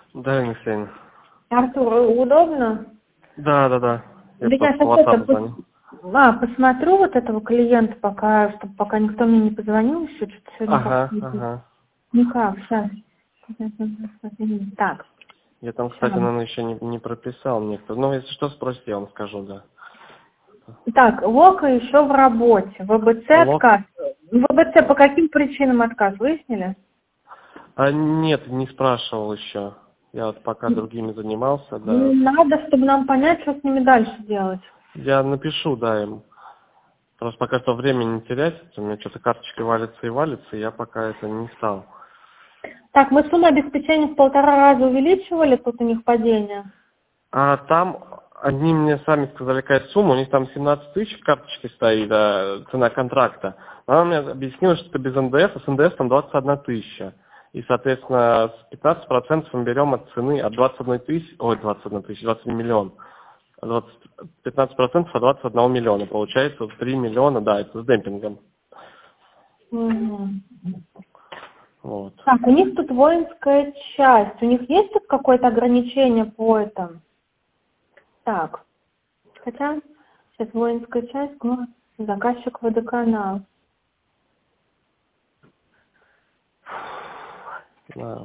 Да, Алексей. Артур, удобно? Да. Я Я просто по WhatsApp звоню. посмотрю вот этого клиента, чтобы пока никто мне не позвонил еще, что-то сегодня Ага. никак, сейчас. Так, Я там, кстати, сейчас. наверное, еще не прописал некто. Ну, если что, спросите, я вам скажу, да. Так, Лока еще в работе. ВБЦ Лок? отказ. ВБЦ по каким причинам отказ, выяснили? Нет, не спрашивал еще. Я вот пока другими занимался, да. Надо, чтобы нам понять, что с ними дальше делать. Я напишу, да, им. Просто пока что времени не терять. У меня что-то карточки валятся и я пока это не стал. Так, мы сумму обеспечения в 1,5 раза увеличивали, тут у них падение. А там они мне сами сказали, какая сумма, у них там 17 тысяч в карточке стоит, цена контракта. Она мне объяснила, что это без НДС, а с НДС там 21 тысяча. И, соответственно, с 15% мы берем от цены от 21 миллион. 15% от 21 миллиона. Получается 3 миллиона, да, это с демпингом. Угу. Вот. Так, у них тут воинская часть. У них есть тут какое-то ограничение по этому? Так, хотя сейчас воинская часть, заказчик водоканал. Да.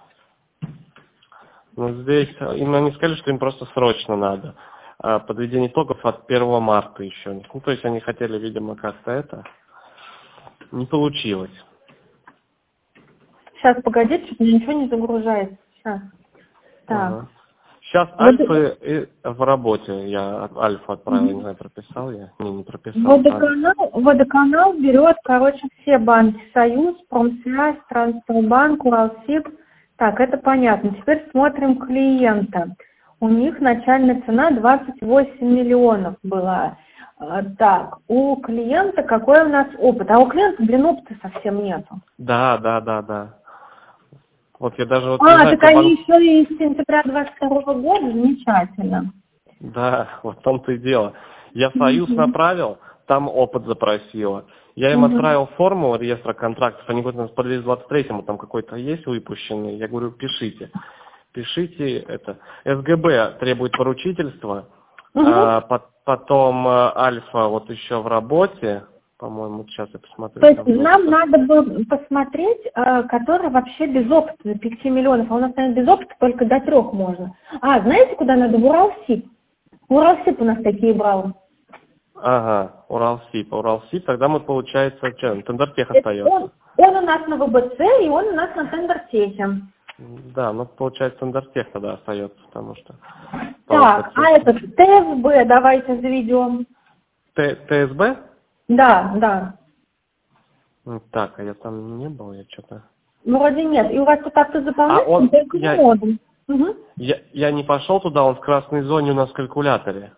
Ну, здесь, им они сказали, что им просто срочно надо. Подведение итогов от 1 марта еще. Ну, то есть они хотели, видимо, как-то это. Не получилось. Сейчас, погодите, что-то ничего не загружается. Сейчас. Так. Ага. Сейчас Альфа в работе. Я Альфа отправил, я не знаю, прописал я? Не прописал. Водоканал берет, короче, все банки. Союз, Промсвязь, Транструбанк, Уралсиб. Так, это понятно. Теперь смотрим клиента. У них начальная цена 28 миллионов была. Так, у клиента какой у нас опыт? А у клиента, опыта совсем нету. Да. Вот я даже вот не знаю, Так они еще и с сентября 22 года, замечательно. Да, вот в том-то и дело. Я Союз направил, там опыт запросила. Я им отправил форму реестра контрактов, они говорят, у нас по 223-му там какой-то есть выпущенный. Я говорю, пишите это. СГБ требует поручительства, потом Альфа вот еще в работе, по-моему, сейчас я посмотрю. То есть нам надо было посмотреть, который вообще без опыта, до 5 миллионов, а у нас, наверное, без опыта только до 3 можно. Знаете, куда надо? В Уралсиб. В Уралсиб у нас такие брал. Ага, Уралсиб, тогда мы, получается, что, Тендертех остается. Он у нас на ВБЦ, и он у нас на Тендертехе. Да, ну, получается, Тендертех тогда остается, потому что... Так, этот ТСБ давайте заведем. ТСБ? Да. Так, а я там не был, я что-то... Вроде нет. И у вас тут автозаполнение, только не модуль. Я не пошел туда, он в красной зоне у нас в калькуляторе.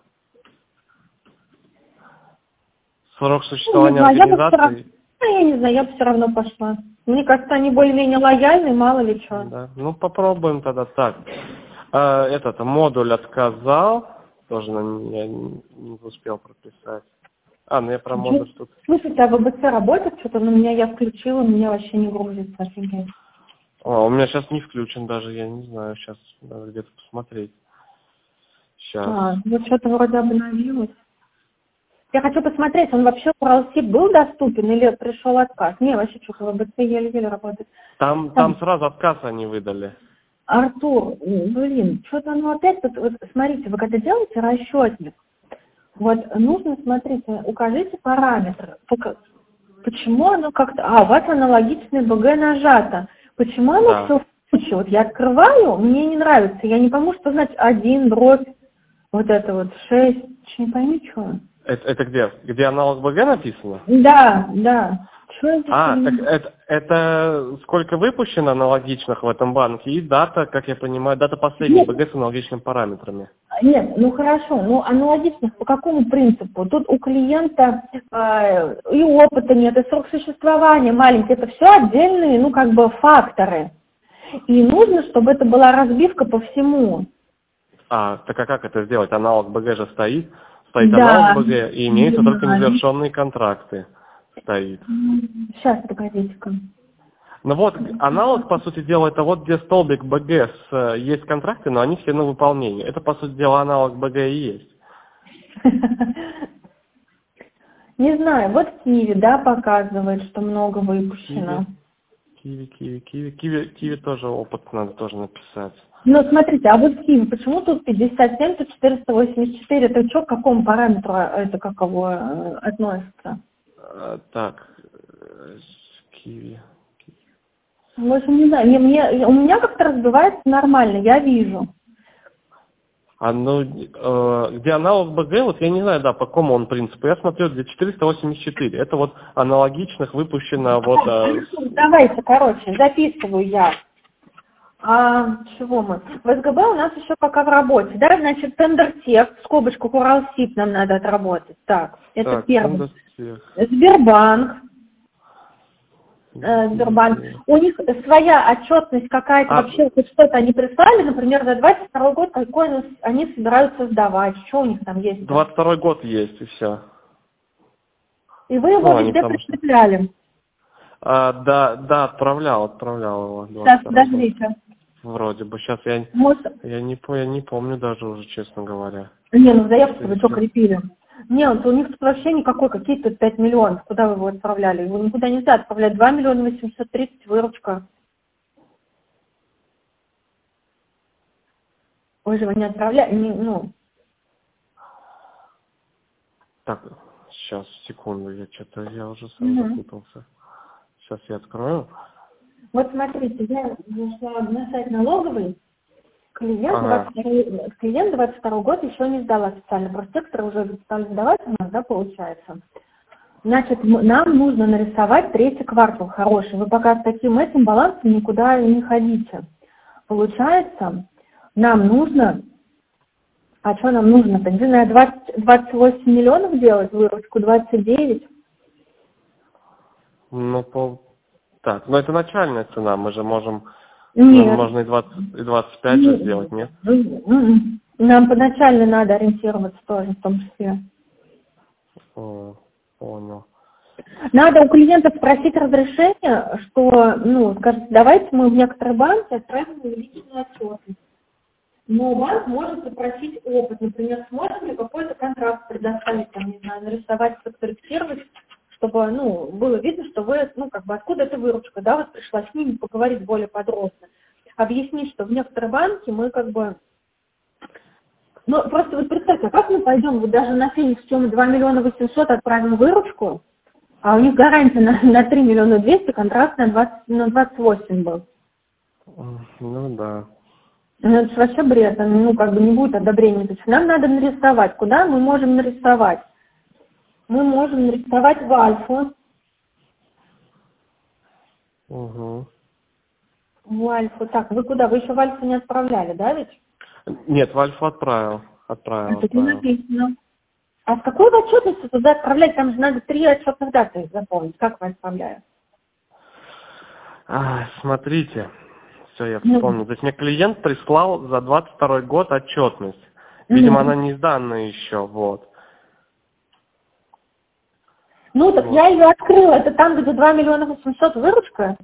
Срок существования организации... Я не знаю, я бы все равно пошла. Мне кажется, они более-менее лояльны, мало ли что. Да. Ну, попробуем тогда так. Этот модуль отказал. Тоже я не успел прописать. Ну я про модуль тут... Слушайте, а ВБЦ работает что-то? Я включила, у меня вообще не грузится, офигеть. У меня сейчас не включен даже, я не знаю, сейчас надо где-то посмотреть. Сейчас. Вот что-то вроде обновилось. Я хочу посмотреть, он вообще в Уралсиб был доступен или пришел отказ? Не, вообще что-то ВБЦ еле-еле работает. Там сразу отказ они выдали. Артур, что-то опять тут, вот смотрите, вы когда делаете расчетник, вот нужно, смотрите, укажите параметры. Почему оно как-то... у вас аналогичное БГ нажато. Почему оно все в куче? Вот я открываю, мне не нравится. Я не пойму, что значит 1 дробь, вот это вот 6, не пойми, что. Это где? Где аналог БГ написано? Да. Так это сколько выпущено аналогичных в этом банке и дата, как я понимаю, дата последней БГ с аналогичными параметрами. Нет, хорошо, аналогичных по какому принципу? Тут у клиента и опыта нет, и срок существования маленький, это все отдельные, факторы. И нужно, чтобы это была разбивка по всему. Так а как это сделать? Аналог БГ же стоит аналог БГ, и имеются только незавершенные контракты. Стоит. Сейчас, погодите-ка. Ну вот, аналог, по сути дела, это вот где столбик БГ есть контракты, но они все на выполнение. Это, по сути дела, аналог БГ и есть. Не знаю, вот Киви, да, показывает, что много выпущено. Киви тоже опыт надо тоже написать. Ну, смотрите, а вот Киви, почему тут 57, тут 484? Это что, к какому параметру это каково относится? Так, Киви. В общем, не знаю, у меня как-то разбивается нормально, я вижу. Где аналог БГ, вот я не знаю, да, по какому он принципу. Я смотрю, где 484. Это вот аналогичных выпущено вот... Давайте, короче, записываю я. Чего мы? В СГБ у нас еще пока в работе, да, значит, Тендертех, в скобочках Уралсиб нам надо отработать. Так, это первый. Сбербанк. Сбербанк. У них своя отчетность какая-то, вообще хоть что-то они прислали, например, за 22 год, какой они собираются сдавать, что у них там есть? 22 год есть, и все. И вы его везде прикрепляли? Да, отправлял его. Сейчас, подождите. Вроде бы. Сейчас я не помню даже уже, честно говоря. Не, ну заявку вы что крепили? Нет, у них тут вообще никакой, какие-то 5 миллионов. Куда вы его отправляли? Его никуда нельзя отправлять. 2 миллиона 830 выручка. Вы же его не отправляли, Так, сейчас, секунду, я уже сам запутался. Сейчас я открою. Вот смотрите, я зашла на сайт налоговый. Клиент 22 год еще не сдал официально. Просто некоторые уже стали сдавать у нас, да, получается. Значит, нам нужно нарисовать третий квартал хороший. Вы пока с таким этим балансом никуда не ходите. Получается, нам нужно... А что нам нужно-то? Не знаю, 28 миллионов делать, выручку 29? Так, но это начальная цена, мы же можем... Нет. Можно и 25 же сделать, нет? Нам поначально надо ориентироваться тоже, в том числе. Понял. Надо у клиента спросить разрешение, что, скажите, давайте мы в некоторые банки отправим увеличенную отчетность. Но банк может запросить опыт. Например, сможем ли какой-то контракт предоставить, не знаю, нарисовать, подкорректировать, чтобы, было видно, что вы, откуда эта выручка, да, вот пришла с ними поговорить более подробно. Объяснить, что в некоторые банки мы просто вот представьте, как мы пойдем, вот даже на Феникс, чем мы 2 миллиона 800 отправим выручку, а у них гарантия на 3 миллиона 200, контракт на 28 был. Да. Это же вообще бред, не будет одобрения. То есть нам надо нарисовать. Куда мы можем нарисовать? Мы можем нарисовать в Альфу. Угу. В Альфу. Так, вы куда? Вы еще в Альфу не отправляли, да ведь? Нет, в Альфу отправил. Тут не написано. А с какой отчетностью туда отправлять? Там же надо 3 отчетных даты запомнить. Как вы отправляете? Смотрите. Все, я вспомнил. То есть мне клиент прислал за 22 год отчетность. Видимо, она не сданная еще, вот. Так я ее открыла. Это там, где 2 миллиона 800 выручка?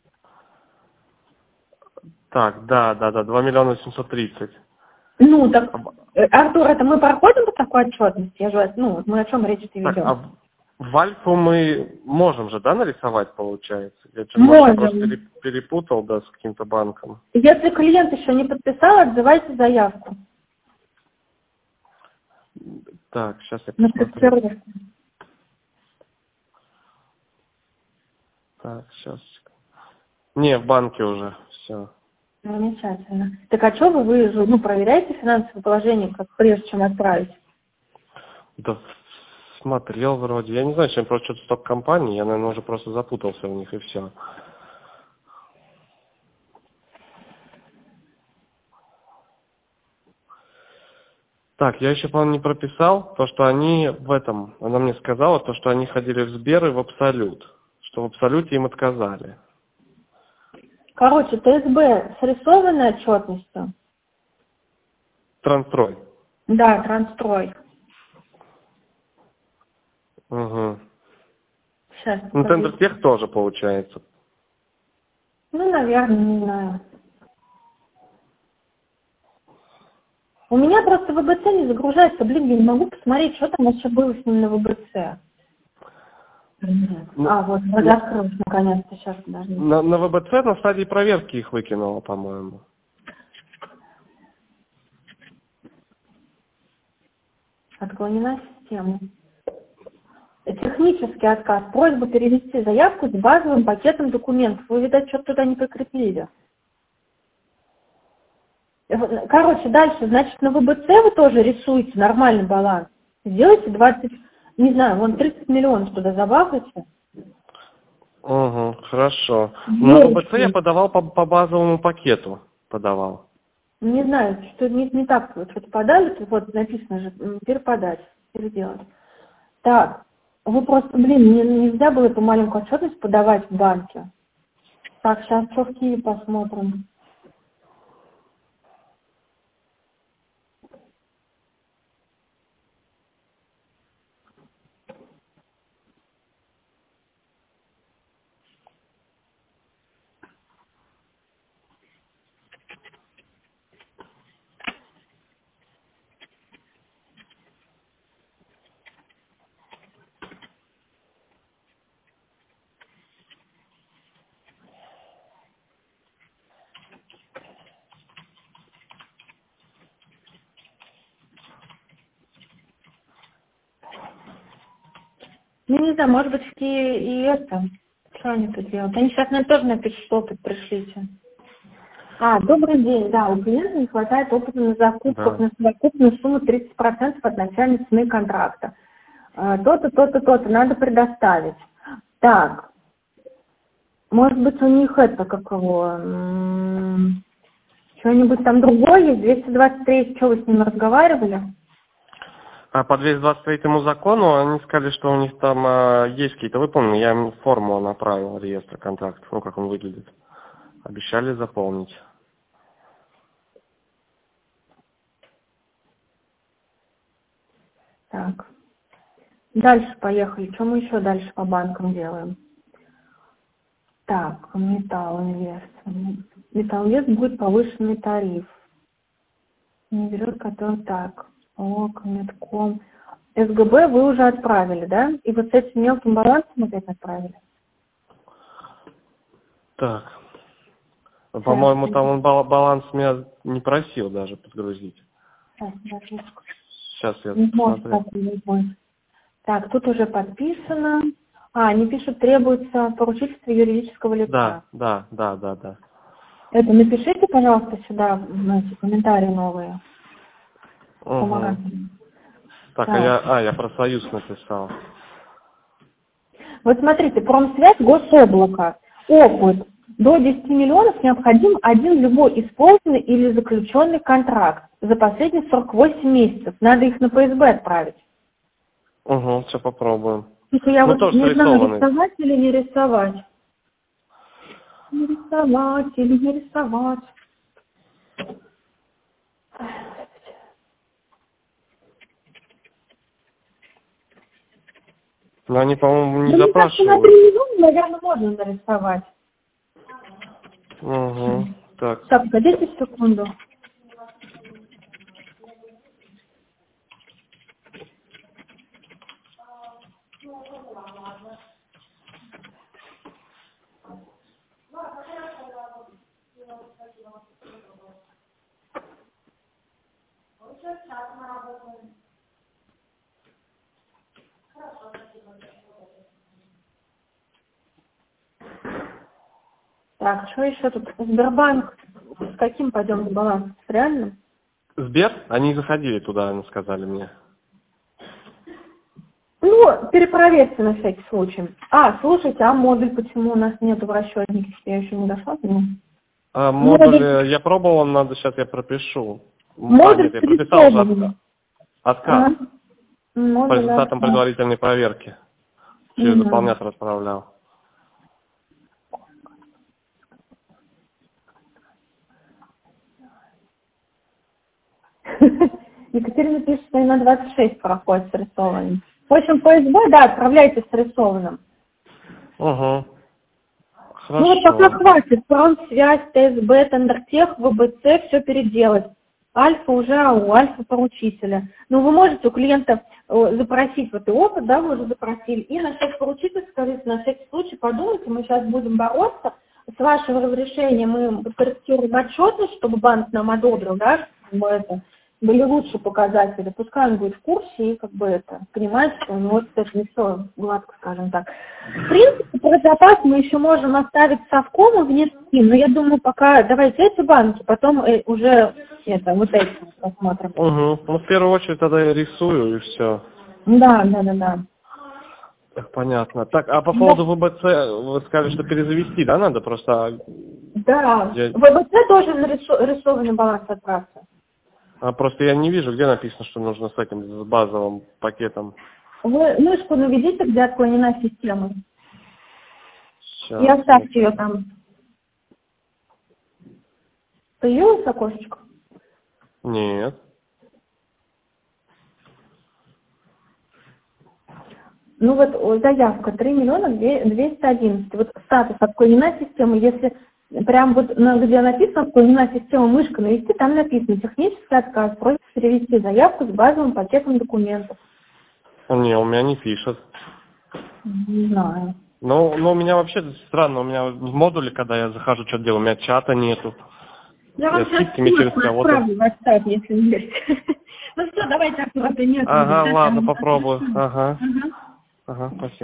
Так, да, 2 миллиона 830. Так, Артур, это мы проходим по такой отчетности? Мы о чем речь-то ведем? Так, в Альфу мы можем же, да, нарисовать, получается? Я можем. Просто перепутал, да, с каким-то банком. Если клиент еще не подписал, отзывайте заявку. Так, сейчас я посмотрю. Так, сейчас. Не, в банке уже, все. Замечательно. Так а что вы проверяете финансовое положение, прежде чем отправить? Да, смотрел вроде. Я не знаю, чем просто что-то стоп-компании. Я, наверное, уже просто запутался в них и все. Так, я еще, по-моему, не прописал то, что они она мне сказала, то, что они ходили в Сбер и в Абсолют. Что в Абсолюте им отказали. Короче, ТСБ срисованной отчетностью? Трансстрой. Да, Трансстрой. Угу. Сейчас. Тендертех тоже получается. Ну, наверное, не знаю. У меня просто ВБЦ не загружается. Блин, я не могу посмотреть, что там вообще было с ним на ВБЦ. Вот, закрылось наконец-то, сейчас подожди. На ВБЦ на стадии проверки их выкинула, по-моему. Отклонена система. Технический отказ. Просьба перевести заявку с базовым пакетом документов. Вы, видать, что-то туда не прикрепили. Короче, дальше, значит, на ВБЦ вы тоже рисуете нормальный баланс. Сделайте 20, не знаю, вон 30 миллионов туда забавайте. Угу, хорошо. На ВБЦ я подавал по базовому пакету. Подавал. Не знаю, что не так что-то подали, вот написано же, переподать, переделать. Так, вы просто, блин, нельзя было эту маленькую отчетность подавать в банке. Так, сейчас что в Киеве посмотрим. Ну, не знаю, может быть, и это. Что они тут делают? Они сейчас, наверное, тоже напишут, что опыт пришлите. Добрый день. Да, у клиента не хватает опыта на закупках, на совокупную сумму 30% от начальной цены контракта. То-то, то-то, то-то надо предоставить. Так, может быть, у них это, как его, что-нибудь там другое есть? 223, что вы с ним разговаривали? А по 223 закону они сказали, что у них там есть какие-то, вы помните, я им форму направил, реестр контрактов, ну как он выглядит. Обещали заполнить. Так. Дальше поехали. Что мы еще дальше по банкам делаем? Так, Металлинвест. Металлинвест будет повышенный тариф. Не берет, который так. Метком. СГБ вы уже отправили, да? И вот с этим мелким балансом опять отправили? Так. По-моему, там он баланс меня не просил даже подгрузить. Сейчас я посмотрю. Так, тут уже подписано. Они пишут, требуется поручительство юридического лица. Да. Это напишите, пожалуйста, сюда эти комментарии новые. Угу. Так, я про Союз написал. Вот смотрите, Промсвязь, Гособлако. Опыт. До 10 миллионов необходим один любой исполненный или заключенный контракт за последние 48 месяцев. Надо их на ПСБ отправить. Угу, все попробуем. Типа я вот не знаю, рисовать или не рисовать. Не рисовать или не рисовать. Но они, по-моему, не запрашивают. На 3 миллиона, наверное, можно нарисовать. Угу. Так. Так, погодите секунду. Так, что еще тут? Сбербанк. С каким пойдем баланс? С реальным? Сбер? Они заходили туда, они сказали мне. Ну, перепроверьте на всякий случай. Слушайте, модуль почему у нас нету в расчетнике? Я еще не дошла до него. Модуль я пробовал, надо сейчас я пропишу. Модуль я прописал уже отказ. По результатам предварительной проверки. Через заполнятор отправлял. Екатерина пишет, что на 26 проходит с рисованным. В общем, ПСБ, да, отправляйте с рисованным. Угу. Хорошо. Ну вот пока хватит. Промсвязь, ТСБ, Тендертех, ВБЦ, все переделать. Альфа уже у Альфа поручителя. Ну, вы можете у клиента запросить вот и опыт, да, вы уже запросили, и на всякий поручитель, скажите, на всякий случай подумайте, мы сейчас будем бороться, с вашего разрешения мы подкорректируем отчетность, чтобы банк нам одобрил, да, чтобы это были лучшие показатели, пускай он будет в курсе и как бы это, понимает, что у него это не все гладко, скажем так. В принципе, про запас мы еще можем оставить совком и внести, но я думаю, пока давайте эти банки, потом уже это, вот эти посмотрим. Угу. Ну, в первую очередь тогда я рисую и все. Да. Так, понятно. Так, а по поводу ВБЦ, вы сказали, что перезавести, да, надо просто? Да, ВБЦ тоже нарисованный баланс отправки. А просто я не вижу, где написано, что нужно с этим, с базовым пакетом. Вы мышку наведите, где отклонена система. Сейчас. И оставьте ее там. Появилось окошечко? Нет. Ну вот заявка 3 миллиона 211. Вот статус отклонена система. Если прям вот где написано отклонена система, мышка навести, там написано технический отказ. Просит перевести заявку с базовым пакетом документов. Не, у меня не пишет. Не знаю. Ну, у меня вообще странно, у меня в модуле, когда я захожу, что-то делаю, у меня чата нету. Я вам сейчас отправлю в WhatsApp, если не верите. Ну все, давайте аккуратно. Ага, ладно, попробую. Ага, спасибо.